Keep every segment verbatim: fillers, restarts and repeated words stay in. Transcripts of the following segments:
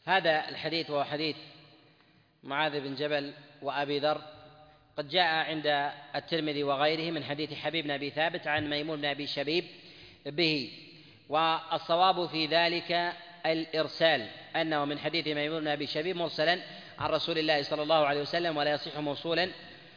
هذا الحديث وهو حديث معاذ بن جبل وأبي ذر قد جاء عند الترمذي وغيره من حديث حبيب بن أبي ثابت عن ميمون بن أبي شبيب به، والصواب في ذلك الإرسال، أنه من حديث ميمون بن أبي شبيب مرسلا عن رسول الله صلى الله عليه وسلم ولا يصح موصولا،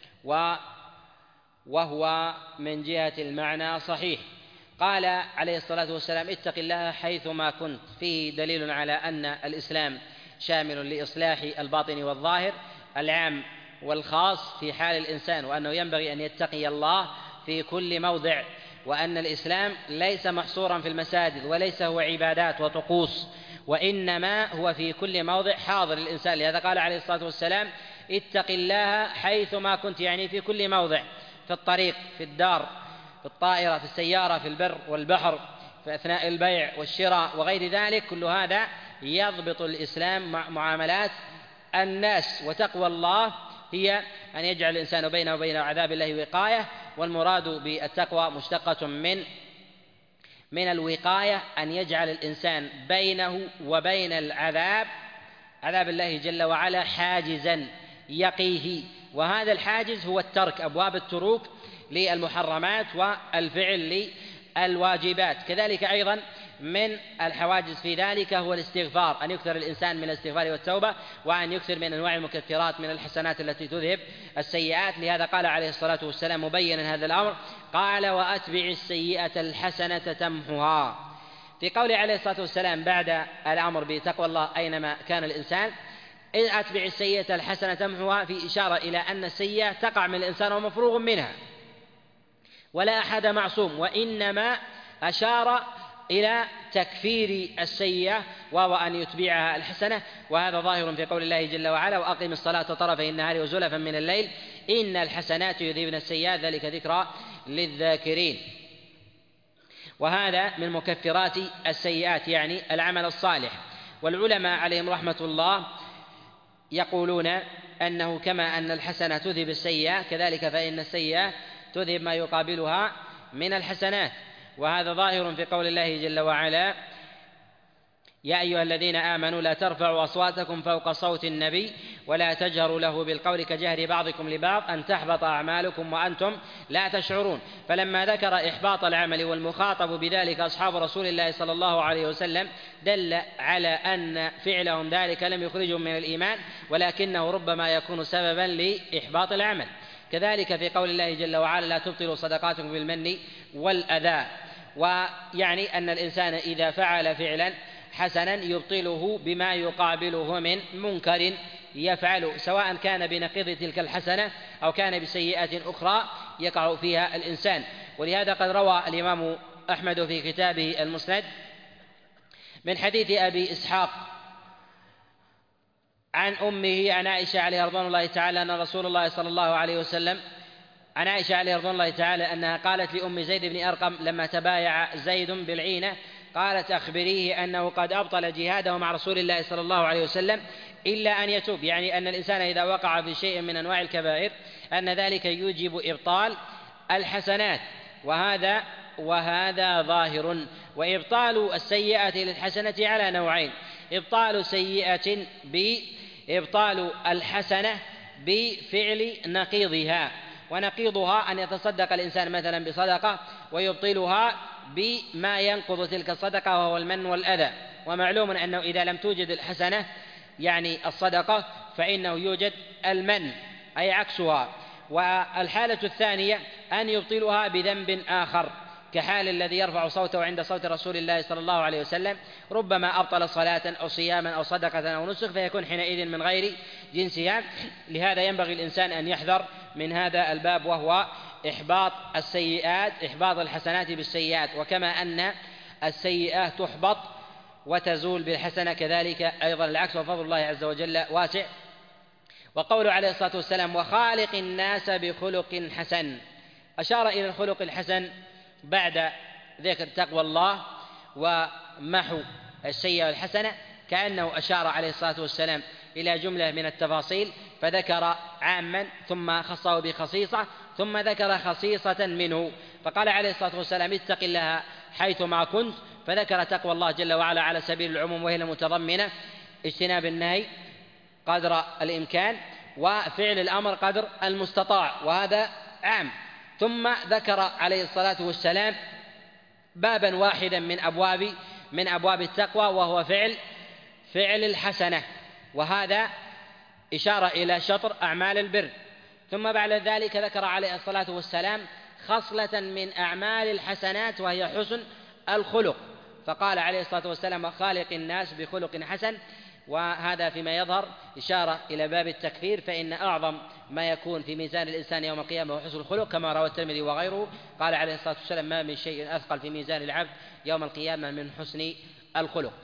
وهو من جهة المعنى صحيح. قال عليه الصلاة والسلام: اتق الله حيثما كنت، فيه دليل على أن الإسلام شامل لإصلاح الباطن والظاهر، العام والخاص في حال الإنسان، وأنه ينبغي أن يتقي الله في كل موضع، وأن الإسلام ليس محصورا في المساجد وليس هو عبادات وطقوس، وإنما هو في كل موضع حاضر الإنسان. لهذا قال عليه الصلاة والسلام: اتق الله حيثما كنت، يعني في كل موضع، في الطريق، في الدار، في الطائرة، في السيارة، في البر والبحر، في أثناء البيع والشراء وغير ذلك. كل هذا يضبط الإسلام مع معاملات الناس. وتقوى الله هي أن يجعل الإنسان بينه وبين عذاب الله وقاية، والمراد بالتقوى مشتقة من من الوقاية، أن يجعل الإنسان بينه وبين العذاب عذاب الله جل وعلا حاجزا يقيه، وهذا الحاجز هو الترك، أبواب التروك للمحرمات والفعل للواجبات. كذلك أيضا من الحواجز في ذلك هو الاستغفار، أن يكثر الإنسان من الاستغفار والتوبة، وأن يكثر من أنواع المكفرات من الحسنات التي تذهب السيئات. لهذا قال عليه الصلاة والسلام مبينا هذا الأمر، قال: وأتبع السيئة الحسنة تمحها. في قوله عليه الصلاة والسلام بعد الأمر بتقوى الله أينما كان الإنسان: أتبع السيئة الحسنة تمحها، في إشارة إلى أن السيئة تقع من الإنسان ومفروغ منها، ولا أحد معصوم، وإنما أشار إلى تكفير السيئة وهو أن يتبعها الحسنة. وهذا ظاهر في قول الله جل وعلا: وأقم الصلاة طرفي النهار وزلفا من الليل إن الحسنات يذهبن السيئات ذلك ذكرى للذاكرين. وهذا من مكفرات السيئات، يعني العمل الصالح. والعلماء عليهم رحمة الله يقولون أنه كما أن الحسنة تذهب السيئة، كذلك فإن السيئة تذهب ما يقابلها من الحسنات. وهذا ظاهر في قول الله جل وعلا: يا أيها الذين آمنوا لا ترفعوا أصواتكم فوق صوت النبي ولا تجهروا له بالقول كجهر بعضكم لبعض أن تحبط أعمالكم وأنتم لا تشعرون. فلما ذكر إحباط العمل والمخاطب بذلك أصحاب رسول الله صلى الله عليه وسلم دل على أن فعلهم ذلك لم يخرجهم من الإيمان، ولكنه ربما يكون سببا لإحباط العمل. كذلك في قول الله جل وعلا: لا تبطلوا صدقاتكم بالمن والأذى. ويعني أن الإنسان إذا فعل فعلا حسنا يبطله بما يقابله من منكر يفعله، سواء كان بنقيض تلك الحسنة أو كان بسيئة أخرى يقع فيها الإنسان. ولهذا قد روى الإمام أحمد في كتابه المسند من حديث أبي إسحاق عن أمه عن عائشة عليه رضوان الله تعالى أن رسول الله صلى الله عليه وسلم عن عائشة عليه رضوان الله تعالى أنها قالت لأم زيد بن أرقم لما تبايع زيد بالعينة، قالت: أخبريه أنه قد أبطل جهاده مع رسول الله صلى الله عليه وسلم إلا أن يتوب، يعني أن الإنسان إذا وقع في شيء من أنواع الكبائر أن ذلك يوجب إبطال الحسنات، وهذا وهذا ظاهر. وإبطال السيئة للحسنة على نوعين: إبطال سيئة بإبطال الحسنة بفعل نقيضها، ونقيضها أن يتصدق الإنسان مثلا بصدقة ويبطلها بما ينقض تلك الصدقة وهو المن والأذى. ومعلوم أنه إذا لم توجد الحسنة يعني الصدقة فإنه يوجد المن أي عكسها. والحالة الثانية أن يبطلها بذنب آخر، كحال الذي يرفع صوته عند صوت رسول الله صلى الله عليه وسلم، ربما أبطل صلاة أو صياما أو صدقة أو نسك فيكون حينئذ من غير جنسها. لهذا ينبغي الإنسان أن يحذر من هذا الباب، وهو إحباط السيئات، إحباط الحسنات بالسيئات. وكما أن السيئة تحبط وتزول بالحسنة كذلك أيضا العكس، وفضل الله عز وجل واسع. وقوله عليه الصلاة والسلام: وخالق الناس بخلق حسن، أشار إلى الخلق الحسن بعد ذكر تقوى الله ومحو السيئة والحسنة، كأنه أشار عليه الصلاة والسلام إلى جملة من التفاصيل، فذكر عاما ثم خصه بخصيصة ثم ذكر خصيصة منه، فقال عليه الصلاة والسلام: اتق الله حيثما كنت، فذكر تقوى الله جل وعلا على سبيل العموم وهي المتضمنة اجتناب النهي قدر الإمكان، وفعل الأمر قدر المستطاع، وهذا عام. ثم ذكر عليه الصلاة والسلام بابا واحدا من أبواب من أبواب التقوى، وهو فعل فعل الحسنة، وهذا إشارة إلى شطر أعمال البر. ثم بعد ذلك ذكر عليه الصلاة والسلام خصلة من أعمال الحسنات، وهي حسن الخلق، فقال عليه الصلاة والسلام: خالق الناس بخلق حسن. وهذا فيما يظهر إشارة إلى باب التكفير، فإن أعظم ما يكون في ميزان الإنسان يوم القيامة هو حسن الخلق، كما روى الترمذي وغيره. قال عليه الصلاة والسلام: ما من شيء أثقل في ميزان العبد يوم القيامة من حسن الخلق.